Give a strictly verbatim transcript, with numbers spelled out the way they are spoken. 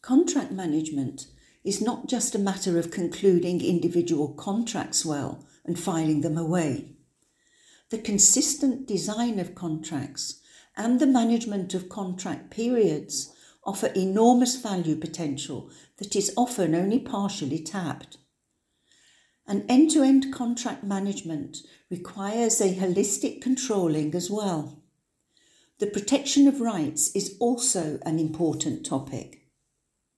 Contract management is not just a matter of concluding individual contracts well and filing them away. The consistent design of contracts and the management of contract periods offer enormous value potential that is often only partially tapped. An end-to-end contract management requires a holistic controlling as well. The protection of rights is also an important topic.